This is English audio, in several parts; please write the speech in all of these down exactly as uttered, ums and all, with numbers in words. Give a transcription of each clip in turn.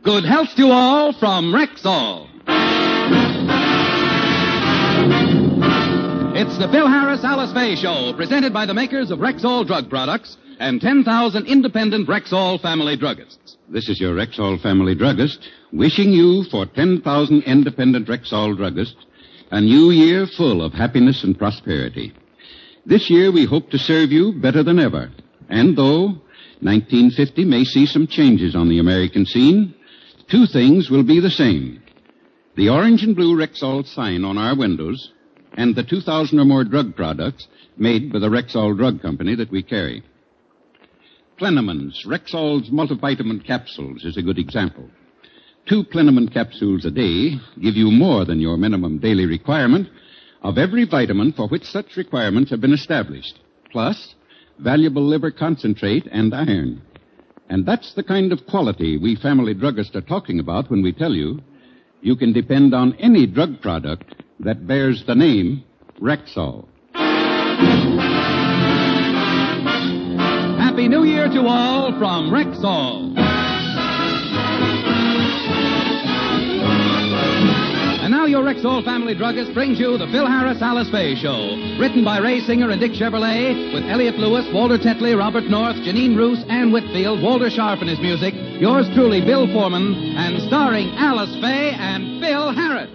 Good health to all from Rexall. It's the Phil Harris Alice Faye Show, presented by the makers of Rexall drug products and ten thousand independent Rexall family druggists. This is your Rexall family druggist, wishing you, for ten thousand independent Rexall druggists, a new year full of happiness and prosperity. This year we hope to serve you better than ever. And though nineteen fifty may see some changes on the American scene, two things will be the same. The orange and blue Rexall sign on our windows and the two thousand or more drug products made by the Rexall Drug Company that we carry. Plenamons, Rexall's multivitamin capsules, is a good example. Two Plenamon capsules a day give you more than your minimum daily requirement of every vitamin for which such requirements have been established, plus valuable liver concentrate and iron. And that's the kind of quality we family druggists are talking about when we tell you you can depend on any drug product that bears the name Rexall. Happy New Year to all from Rexall. And now your Rexall family druggist brings you the Phil Harris Alice Faye Show. Written by Ray Singer and Dick Chevrolet, with Elliot Lewis, Walter Tetley, Robert North, Janine Roos, Ann Whitfield, Walter Sharp in his music, yours truly, Bill Foreman, and starring Alice Faye and Phil Harris.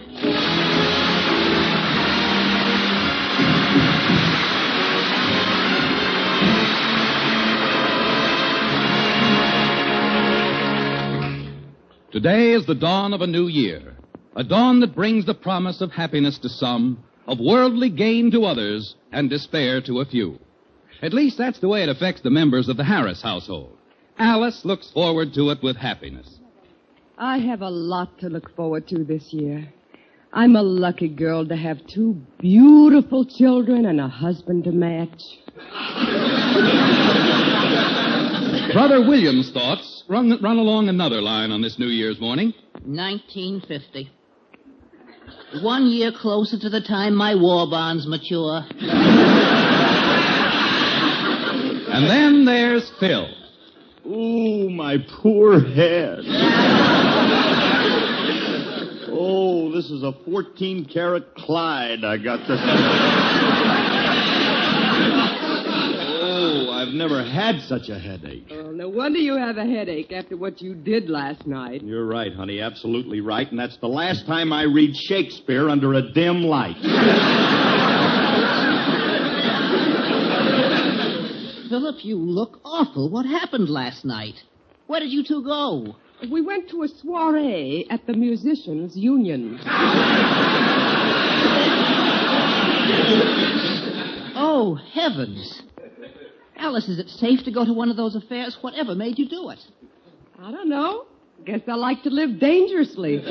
Today is the dawn of a new year. A dawn that brings the promise of happiness to some, of worldly gain to others, and despair to a few. At least that's the way it affects the members of the Harris household. Alice looks forward to it with happiness. I have a lot to look forward to this year. I'm a lucky girl to have two beautiful children and a husband to match. Brother William's thoughts run, run along another line on this New Year's morning. nineteen fifty. One year closer to the time my war bonds mature. And then there's Phil. Oh, my poor head. Oh, this is a fourteen-carat Clyde I got this. Oh, I've never had such a headache. Well, no wonder you have a headache after what you did last night. You're right, honey, absolutely right, and that's the last time I read Shakespeare under a dim light. Philip, you look awful. What happened last night? Where did you two go? We went to a soiree at the Musicians' Union. Oh, heavens. Alice, is it safe to go to one of those affairs? Whatever made you do it? I don't know. Guess I like to live dangerously.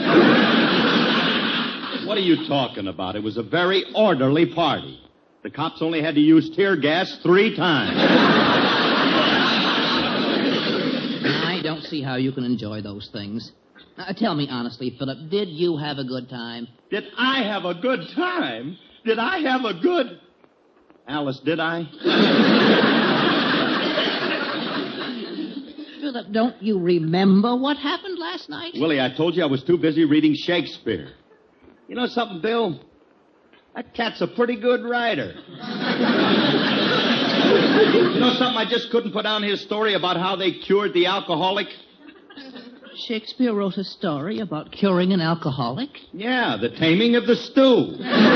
What are you talking about? It was a very orderly party. The cops only had to use tear gas three times. I don't see how you can enjoy those things. Now, tell me honestly, Philip, did you have a good time? Did I have a good time? Did I have a good... Alice, did I? Philip, don't you remember what happened last night? Willie, I told you I was too busy reading Shakespeare. You know something, Bill? That cat's a pretty good writer. You know something? I just couldn't put down his story about how they cured the alcoholic. Shakespeare wrote a story about curing an alcoholic? Yeah, The Taming of the Stew.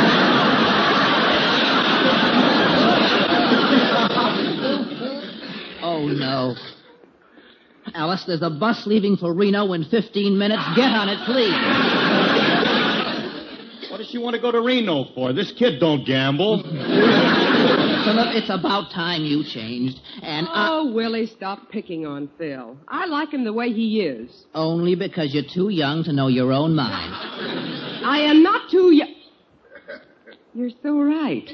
Oh, no. Alice, there's a bus leaving for Reno in fifteen minutes. Get on it, please. What does she want to go to Reno for? This kid don't gamble. Philip, it's about time you changed. And oh, I... Willie, stop picking on Phil. I like him the way he is. Only because you're too young to know your own mind. I am not too young. You're so right.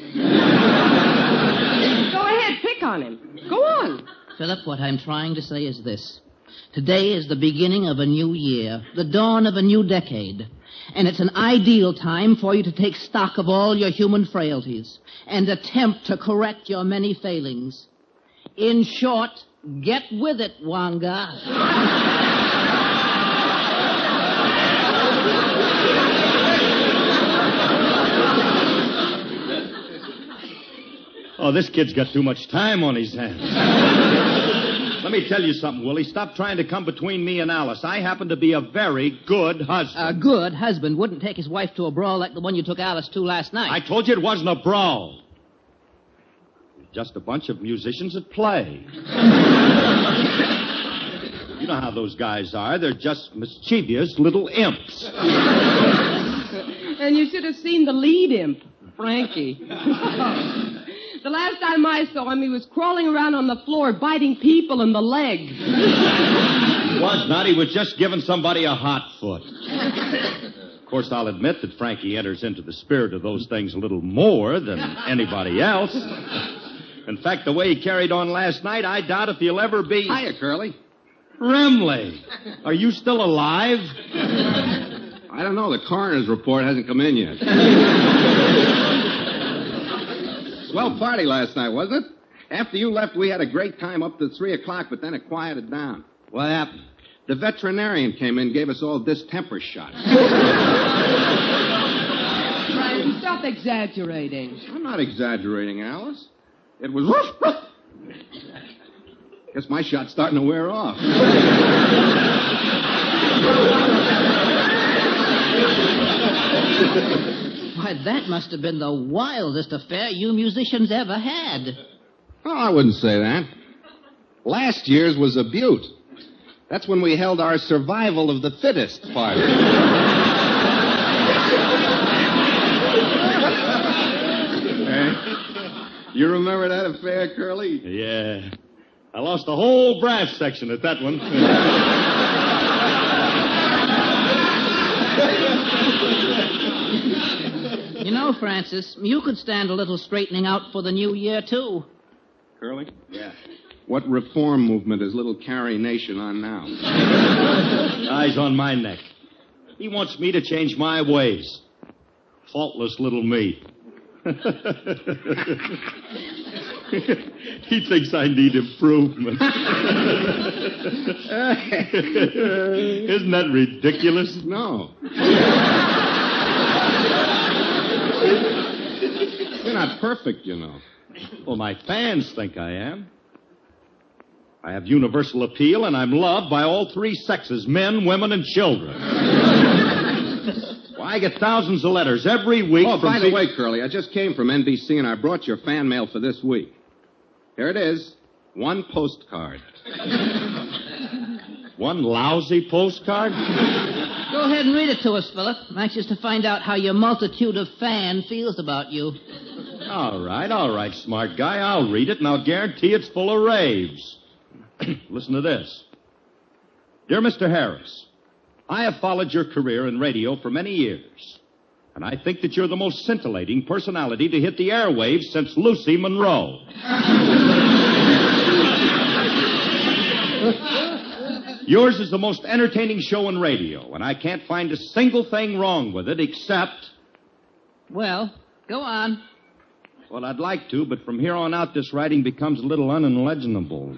Go ahead, pick on him. Go on. Philip, what I'm trying to say is this. Today is the beginning of a new year, the dawn of a new decade. And it's an ideal time for you to take stock of all your human frailties and attempt to correct your many failings. In short, get with it, Wanga. Oh, this kid's got too much time on his hands. Let me tell you something, Willie. Stop trying to come between me and Alice. I happen to be a very good husband. A good husband wouldn't take his wife to a brawl like the one you took Alice to last night. I told you it wasn't a brawl. It was just a bunch of musicians at play. You know how those guys are. They're just mischievous little imps. And you should have seen the lead imp, Frankie. The last time I saw him, he was crawling around on the floor, biting people in the leg. He was not. He was just giving somebody a hot foot. Of course, I'll admit that Frankie enters into the spirit of those things a little more than anybody else. In fact, the way he carried on last night, I doubt if he'll ever be... Hiya, Curly. Remley, are you still alive? I don't know. The coroner's report hasn't come in yet. Swell party last night, wasn't it? After you left, we had a great time up to three o'clock, but then it quieted down. What happened? The veterinarian came in and gave us all distemper shots. Frankie, stop exaggerating. I'm not exaggerating, Alice. It was woof, woof. Guess my shot's starting to wear off. Why, that must have been the wildest affair you musicians ever had. Oh, I wouldn't say that. Last year's was a beaut. That's when we held our survival of the fittest party. Hey, you remember that affair, Curly? Yeah. I lost the whole brass section at that one. You know, Francis, you could stand a little straightening out for the new year, too. Curly? Yeah. What reform movement is little Carrie Nation on now? Eyes on my neck. He wants me to change my ways. Faultless little me. He thinks I need improvement. Isn't that ridiculous? No. You're not perfect, you know. Well, my fans think I am. I have universal appeal, and I'm loved by all three sexes, men, women, and children. Well, I get thousands of letters every week Oh, from... by the way, Curly, I just came from N B C, and I brought your fan mail for this week. Here it is. One postcard. One lousy postcard? Go ahead and read it to us, Philip. I'm anxious to find out how your multitude of fan feels about you. All right, all right, smart guy. I'll read it, and I'll guarantee it's full of raves. Listen to this. Dear Mister Harris, I have followed your career in radio for many years, and I think that you're the most scintillating personality to hit the airwaves since Lucy Monroe. Yours is the most entertaining show in radio, and I can't find a single thing wrong with it except... Well, go on. Well, I'd like to, but from here on out, this writing becomes a little unintelligible.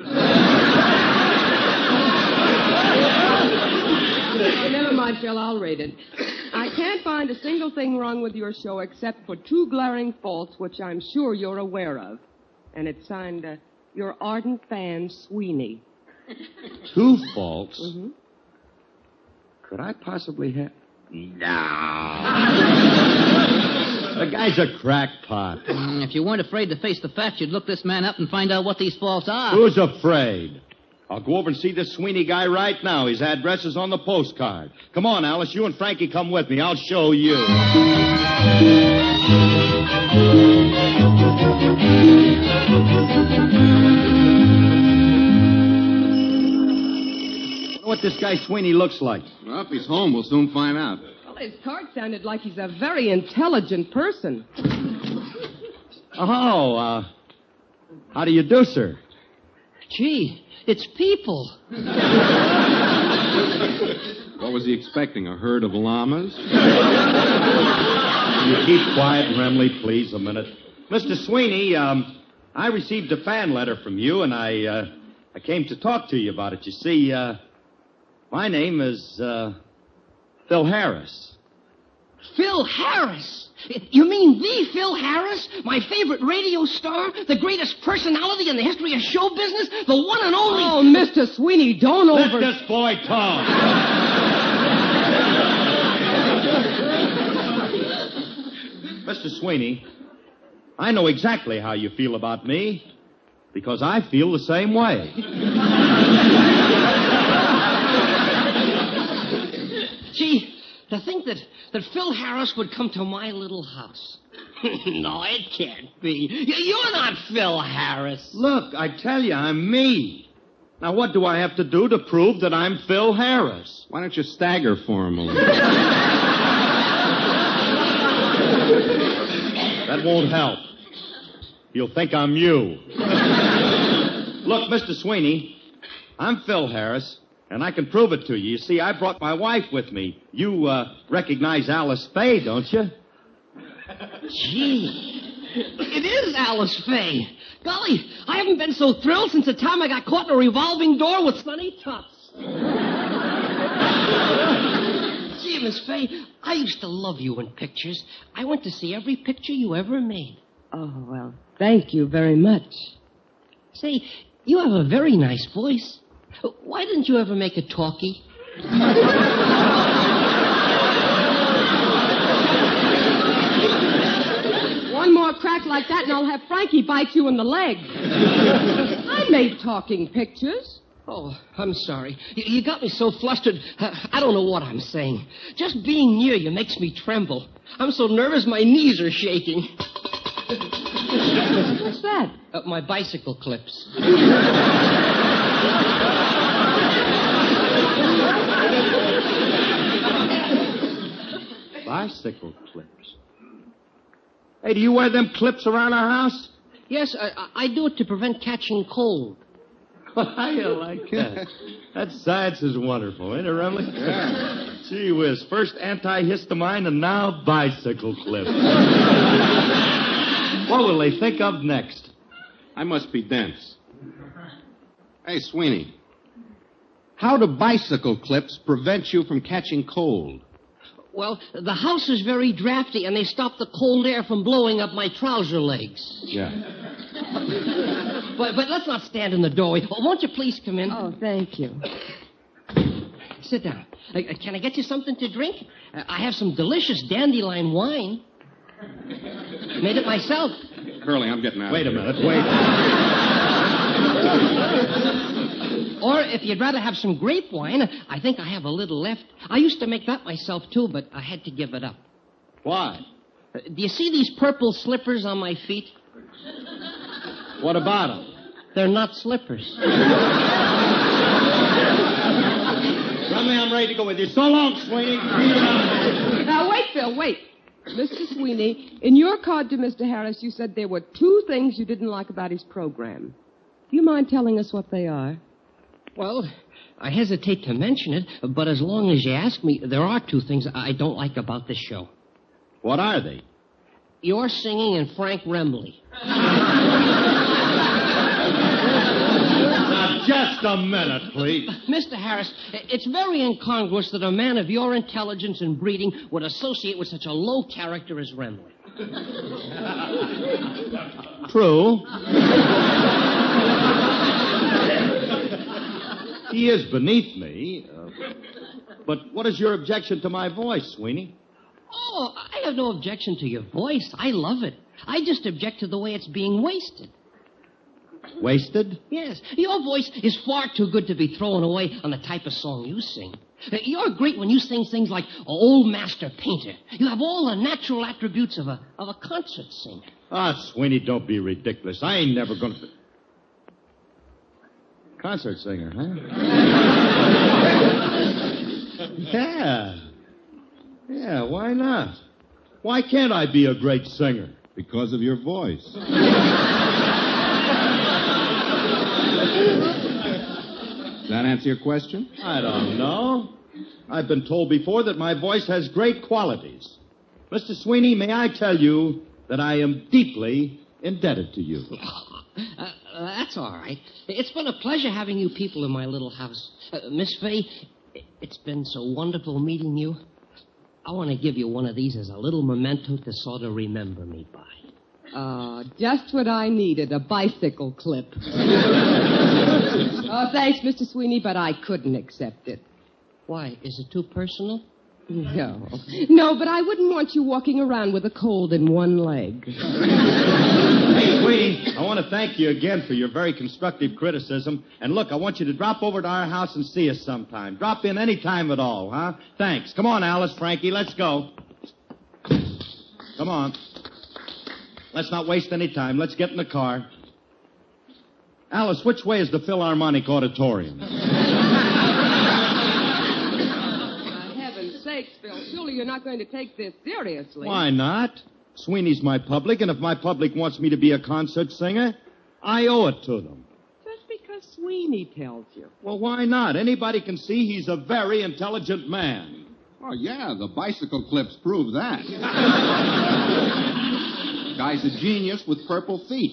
Oh, never mind, Phil. I'll read it. I can't find a single thing wrong with your show except for two glaring faults, which I'm sure you're aware of. And it's signed, uh, your ardent fan, Sweeney. Two faults? Mm-hmm. Could I possibly have... No. The guy's a crackpot. Mm, if you weren't afraid to face the facts, you'd look this man up and find out what these faults are. Who's afraid? I'll go over and see this Sweeney guy right now. His address is on the postcard. Come on, Alice. You and Frankie come with me. I'll show you. What this guy Sweeney looks like. Well, if he's home, we'll soon find out. Well, his card sounded like he's a very intelligent person. Oh, uh, how do you do, sir? Gee, it's people. What was he expecting, a herd of llamas? You keep quiet, Remley, please, a minute. Mister Sweeney, um, I received a fan letter from you, and I, uh, I came to talk to you about it. You see, uh, my name is, uh, Phil Harris. Phil Harris? You mean the Phil Harris? My favorite radio star? The greatest personality in the history of show business? The one and only... Oh, Mister Sweeney, don't Let over... this boy talk. Mister Sweeney, I know exactly how you feel about me, because I feel the same way. Gee, to think that, that Phil Harris would come to my little house. No, it can't be. Y- You're not Phil Harris. Look, I tell you, I'm me. Now, what do I have to do to prove that I'm Phil Harris? Why don't you stagger for him a little? That won't help. You'll think I'm you. Look, Mister Sweeney, I'm Phil Harris, and I can prove it to you. You see, I brought my wife with me. You uh, recognize Alice Faye, don't you? Gee, it is Alice Faye. Golly, I haven't been so thrilled since the time I got caught in a revolving door with Sonny Tufts. Gee, Miss Faye, I used to love you in pictures. I went to see every picture you ever made. Oh, well, thank you very much. Say, you have a very nice voice. Why didn't you ever make a talkie? One more crack like that and I'll have Frankie bite you in the leg. I made talking pictures. Oh, I'm sorry. You, you got me so flustered, uh, I don't know what I'm saying. Just being near you makes me tremble. I'm so nervous my knees are shaking. What's that? Uh, my bicycle clips. Bicycle clips. Hey, do you wear them clips around our house? Yes, I, I do it to prevent catching cold. I like that. That science is wonderful, ain't it, Remley? Yeah. Gee whiz, first antihistamine and now bicycle clips. What will they think of next? I must be dense. Hey, Sweeney. How do bicycle clips prevent you from catching cold? Well, the house is very drafty, and they stop the cold air from blowing up my trouser legs. Yeah. But, but let's not stand in the doorway. Oh, won't you please come in? Oh, thank you. Sit down. Uh, can I get you something to drink? Uh, I have some delicious dandelion wine. Made it myself. Curly, I'm getting out Wait a of here. minute, wait. Or if you'd rather have some grape wine, I think I have a little left. I used to make that myself, too, but I had to give it up. Why? Uh, do you see these purple slippers on my feet? What about them? They're not slippers. Remley, I'm ready to go with you. So long, Sweeney. Now, wait, Phil, wait. Mister Sweeney, in your card to Mister Harris, you said there were two things you didn't like about his program. Do you mind telling us what they are? Well, I hesitate to mention it, but as long as you ask me, there are two things I don't like about this show. What are they? Your singing and Frank Remley. Now, just a minute, please. Mister Harris, it's very incongruous that a man of your intelligence and breeding would associate with such a low character as Remley. True. He is beneath me. Uh, but what is your objection to my voice, Sweeney? Oh, I have no objection to your voice. I love it. I just object to the way it's being wasted. Wasted? Yes, your voice is far too good to be thrown away on the type of song you sing. You're great when you sing things like Old Master Painter. You have all the natural attributes of a of a concert singer. Ah, Sweeney, don't be ridiculous. I ain't never going to... Concert singer, huh? Yeah. Yeah, why not? Why can't I be a great singer? Because of your voice. Does that answer your question? I don't know. I've been told before that my voice has great qualities. Mister Sweeney, may I tell you that I am deeply indebted to you. Uh, that's all right. It's been a pleasure having you people in my little house. Uh, Miss Faye, it's been so wonderful meeting you. I want to give you one of these as a little memento to sort of remember me by. Uh, just what I needed, a bicycle clip. Oh, thanks, Mister Sweeney, but I couldn't accept it. Why? Is it too personal? No. No, but I wouldn't want you walking around with a cold in one leg. Hey, Sweeney, I want to thank you again for your very constructive criticism. And look, I want you to drop over to our house and see us sometime. Drop in any time at all, huh? Thanks. Come on, Alice, Frankie, let's go. Come on. Let's not waste any time. Let's get in the car. Alice, which way is the Philharmonic Auditorium? For heaven's sakes, Phil, surely you're not going to take this seriously. Why not? Sweeney's my public, and if my public wants me to be a concert singer, I owe it to them. Just because Sweeney tells you. Well, why not? Anybody can see he's a very intelligent man. Oh, yeah, the bicycle clips prove that. Guy's a genius with purple feet.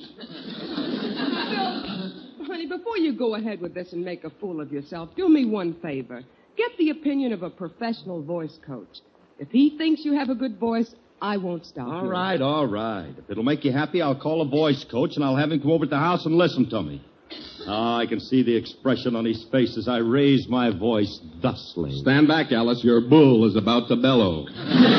Phil, honey, before you go ahead with this and make a fool of yourself, do me one favor. Get the opinion of a professional voice coach. If he thinks you have a good voice, I won't stop All you. right, all right. If it'll make you happy, I'll call a voice coach, and I'll have him come over to the house and listen to me. Oh, I can see the expression on his face as I raise my voice thusly. Stand back, Alice. Your bull is about to bellow.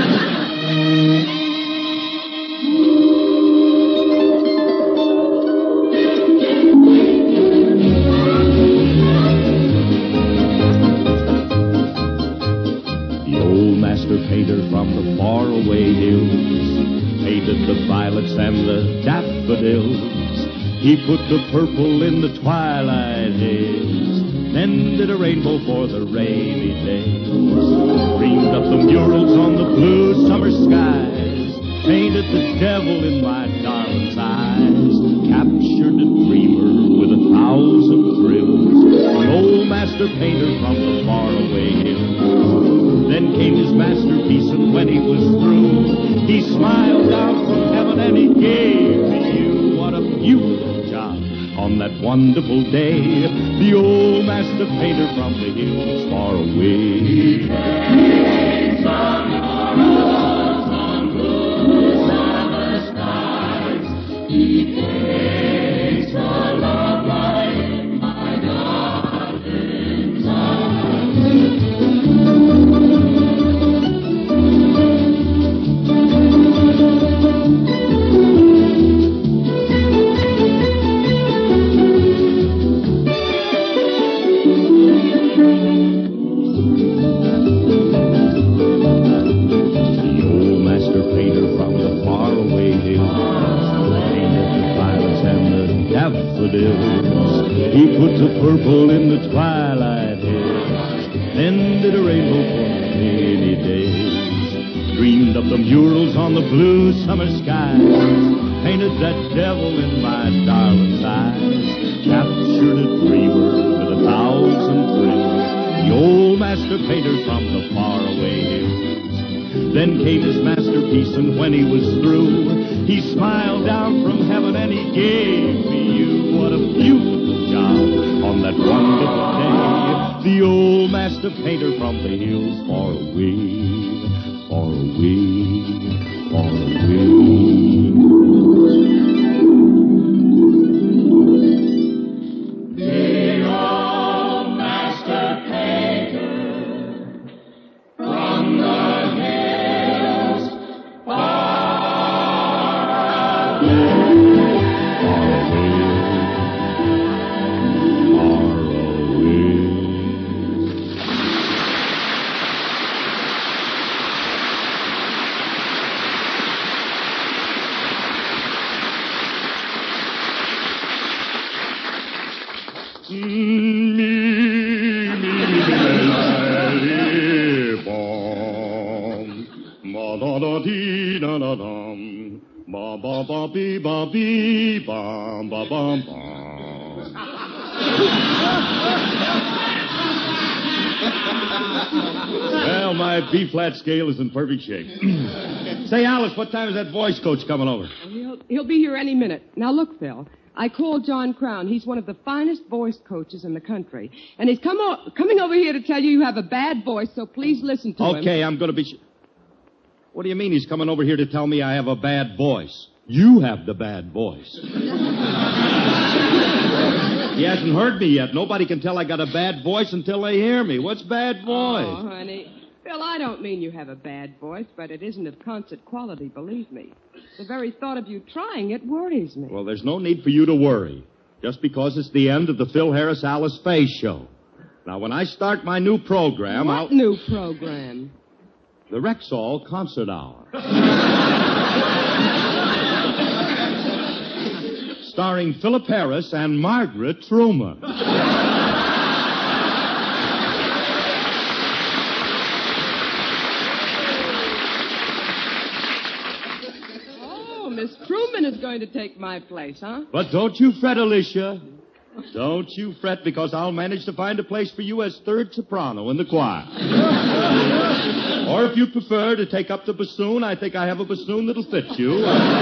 Painter from the faraway hills painted the violets and the daffodils. He put the purple in the twilight haze, then did a rainbow for the rainy days. Dreamed up the murals on the blue summer skies, painted the devil in my darling's eyes, captured a dreamer with a thousand thrills, the old master painter from the faraway hills. Then came his masterpiece, and when he was through, he smiled down from heaven and he gave to you. What a beautiful job on that wonderful day, the old master painter from the hills far away. He paints on morals on blue summer skies. He paints for love light in my darling's eyes. He put the purple in the twilight haze, then did a rainbow for rainy days. Dreamed up the murals on the blue summer skies, painted that devil in my darling's eyes, captured a dreamer with a thousand thrills, the old master painter from the faraway hills. Then came his masterpiece, and when he was through, he smiled down from heaven and he gave me you. What a beautiful job on that wonderful day, the old master painter from the hills far away, far away, far away. The old master painter from the hills far away. Well, my B-flat scale is in perfect shape. Say, Alice, what time is that voice coach coming over? He'll, he'll be here any minute. Now, look, Phil. I called John Crown. He's one of the finest voice coaches in the country. And he's come o- coming over here to tell you you have a bad voice, so please listen to him. Okay, I'm going to be... Sh- What do you mean he's coming over here to tell me I have a bad voice? You have the bad voice. He hasn't heard me yet. Nobody can tell I got a bad voice until they hear me. What's bad voice? Oh, honey. Phil, I don't mean you have a bad voice, but it isn't of concert quality, believe me. The very thought of you trying it worries me. Well, there's no need for you to worry. Just because it's the end of the Phil Harris Alice Faye show. Now, when I start my new program, what I'll... new program? The Rexall Concert Hour. Starring Philip Harris and Margaret Truman. Oh, Miss Truman is going to take my place, huh? But don't you fret, Alicia. Don't you fret, because I'll manage to find a place for you as third soprano in the choir. Or if you prefer to take up the bassoon, I think I have a bassoon that'll fit you.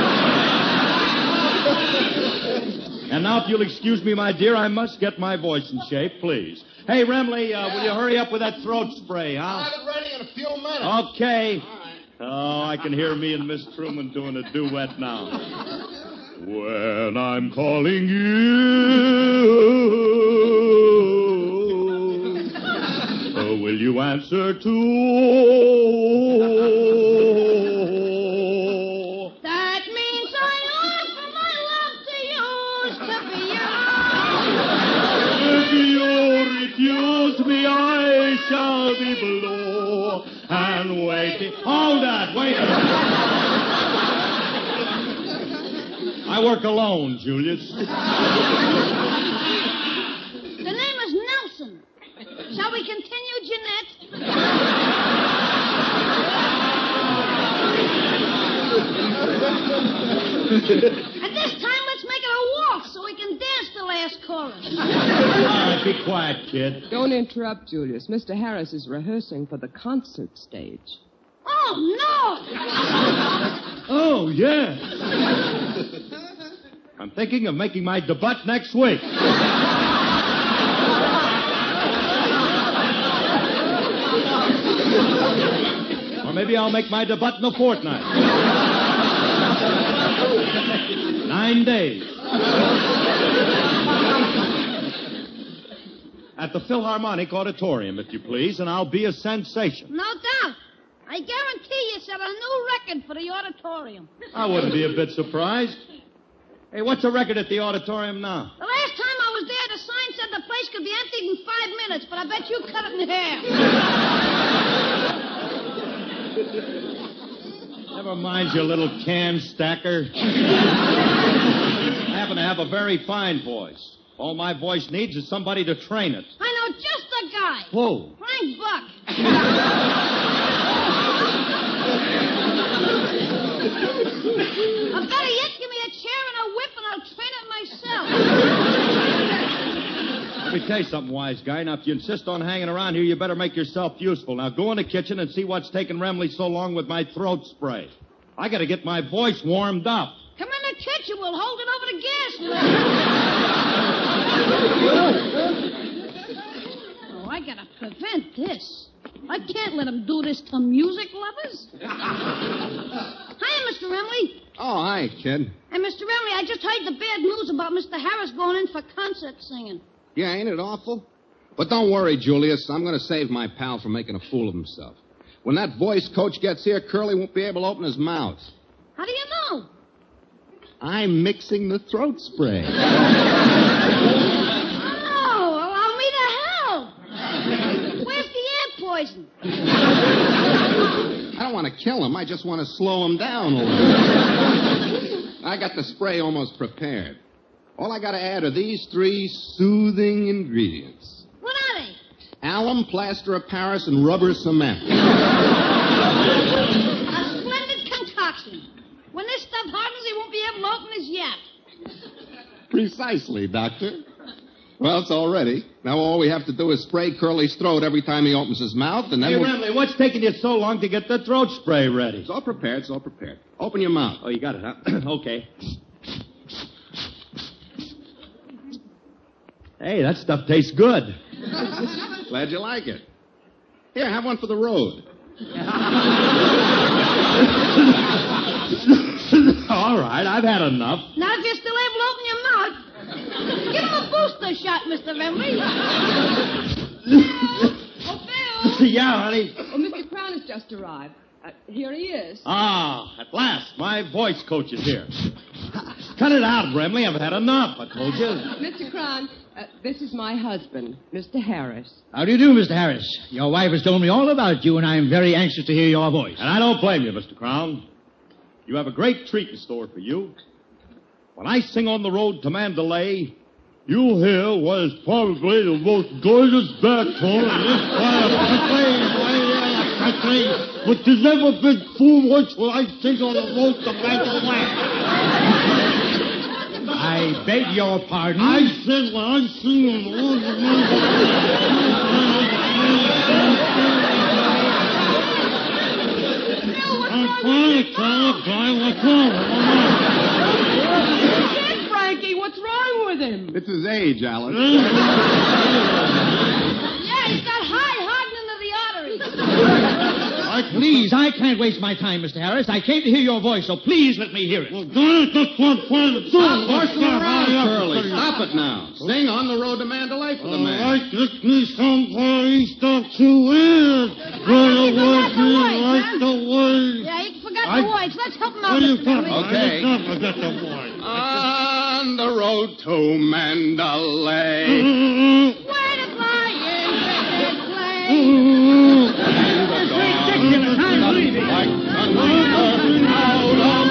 And now, if you'll excuse me, my dear, I must get my voice in shape, please. Hey, Remley, uh, will you hurry up with that throat spray, huh? I'll have it ready in a few minutes. Okay. All right. Oh, I can hear me and Miss Truman doing a duet now. When I'm calling you, oh, will you answer too? That means I offer my love to you to be yours. If you refuse me, I shall be below and waiting. Hold that, wait a minute. I work alone, Julius. The name is Nelson. Shall we continue, Jeanette? At this time, let's make it a waltz so we can dance the last chorus. All right, be quiet, kid. Don't interrupt, Julius. Mister Harris is rehearsing for the concert stage. Oh, no! Oh, yes. I'm thinking of making my debut next week. Or maybe I'll make my debut in a fortnight. Nine days. At the Philharmonic Auditorium, if you please, and I'll be a sensation. No doubt. I guarantee you set a new record for the auditorium. I wouldn't be a bit surprised. Hey, what's the record at the auditorium now? The last time I was there, the sign said the place could be emptied in five minutes, but I bet you cut it in half. Never mind your little can stacker. I happen to have a very fine voice. All my voice needs is somebody to train it. I know just the guy. Who? Frank Buck. Or better yet, give me a chair and a whip and I'll train it myself. Let me tell you something, wise guy. Now, if you insist on hanging around here, you better make yourself useful. Now, go in the kitchen and see what's taking Remley so long with my throat spray. I got to get my voice warmed up. Come in the kitchen. We'll hold it over the gas line. Oh, I got to prevent this. I can't let him do this to music lovers. Hiya, Mister Remley. Oh, hi, kid. Hey, Mister Remley, I just heard the bad news about Mister Harris going in for concert singing. Yeah, ain't it awful? But don't worry, Julius. I'm going to save my pal from making a fool of himself. When that voice coach gets here, Curly won't be able to open his mouth. How do you know? I'm mixing the throat spray. Oh, allow me to help. Where's the air poison? I don't want to kill him. I just want to slow him down a little. I got the spray almost prepared. All I got to add are these three soothing ingredients. What are they? Alum, plaster of Paris, and rubber cement. A splendid concoction. When this stuff hardens, he won't be able to open his yap. Precisely, Doctor. Well, it's all ready. Now all we have to do is spray Curly's throat every time he opens his mouth, and then Hey, we'll... Remley, what's taking you so long to get the throat spray ready? It's all prepared, it's all prepared. Open your mouth. Oh, you got it, huh? Okay. Hey, that stuff tastes good. Glad you like it. Here, have one for the road. All right, I've had enough. Not if you're still able to open your mouth. Give him a booster shot, Mister Remley. Oh, Bill. Yeah, honey. Oh, Mister Crown has just arrived. Uh, here he is. Ah, at last, my voice coach is here. Cut it out, Brimley. I've had enough, I told you. Mister Crown, uh, this is my husband, Mister Harris. How do you do, Mister Harris? Your wife has told me all about you, and I'm very anxious to hear your voice. And I don't blame you, Mister Crown. You have a great treat in store for you. When I sing on the road to Mandalay, you'll hear what is probably the most gorgeous baritone in this part of the country, but there's never been too much when I sing on the road to Mandalay. I beg your pardon? I said when I sing on the road to Kid Frankie, what's wrong with him? It's his age, Alice. Yeah, he's got high hardening of the arteries. Please, I can't waste my time, Mister Harris. I came to hear your voice, so please let me hear it. Stop horsing around, Curly. Stop it now. Sing on the road to Mandalay for the man. I get me someplace not too weird. Run away, like the way. Yeah, he forgot the voice. Let's help him out, What do you Mister got? Remley. Okay. I got the voice. On the road to Mandalay. Where the flying crickets play. Ridiculous. I'm leaving. Like thunder out of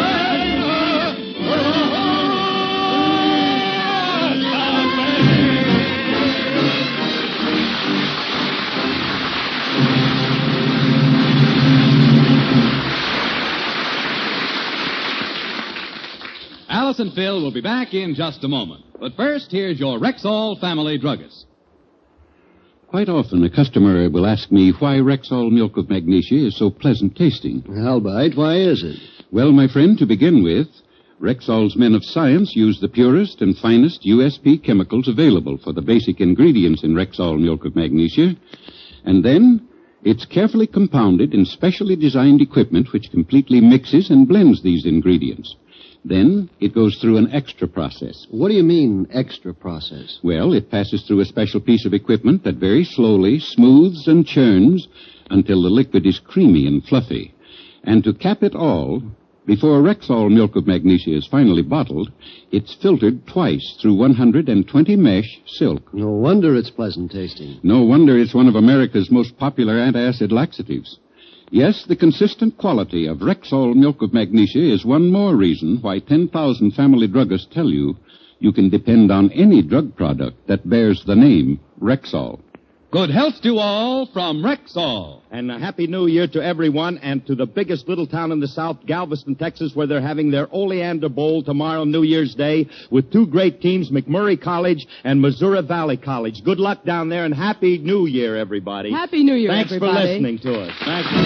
Alice and Phil will be back in just a moment. But first, here's your Rexall family druggist. Quite often, a customer will ask me why Rexall milk of magnesia is so pleasant tasting. Albite, why is it? Well, my friend, to begin with, Rexall's men of science use the purest and finest U S P chemicals available for the basic ingredients in Rexall milk of magnesia. And then, it's carefully compounded in specially designed equipment which completely mixes and blends these ingredients. Then it goes through an extra process. What do you mean, extra process? Well, it passes through a special piece of equipment that very slowly smooths and churns until the liquid is creamy and fluffy. And to cap it all, before Rexall milk of magnesia is finally bottled, it's filtered twice through one hundred twenty mesh silk. No wonder it's pleasant tasting. No wonder it's one of America's most popular antacid laxatives. Yes, the consistent quality of Rexall milk of magnesia is one more reason why ten thousand family druggists tell you you can depend on any drug product that bears the name Rexall. Good health to all from Rexall. And a happy new year to everyone and to the biggest little town in the South, Galveston, Texas, where they're having their Oleander Bowl tomorrow, New Year's Day, with two great teams, McMurray College and Missouri Valley College. Good luck down there and Happy New Year, everybody. Happy New Year, Thanks everybody. for listening to us. Thank you.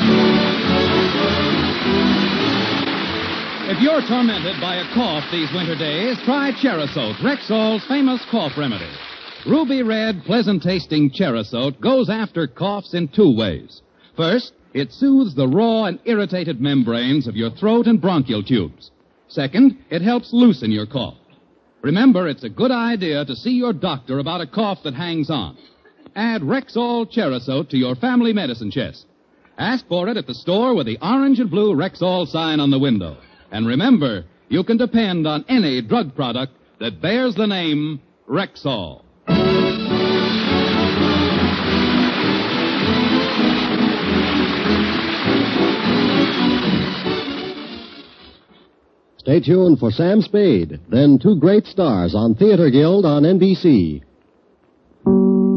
If you're tormented by a cough these winter days, try Cherasote, Rexall's famous cough remedy. Ruby red, pleasant-tasting Cherasote goes after coughs in two ways. First, it soothes the raw and irritated membranes of your throat and bronchial tubes. Second, it helps loosen your cough. Remember, it's a good idea to see your doctor about a cough that hangs on. Add Rexall Cherasote to your family medicine chest. Ask for it at the store with the orange and blue Rexall sign on the window. And remember, you can depend on any drug product that bears the name Rexall. Stay tuned for Sam Spade, then Two Great Stars on Theater Guild on N B C.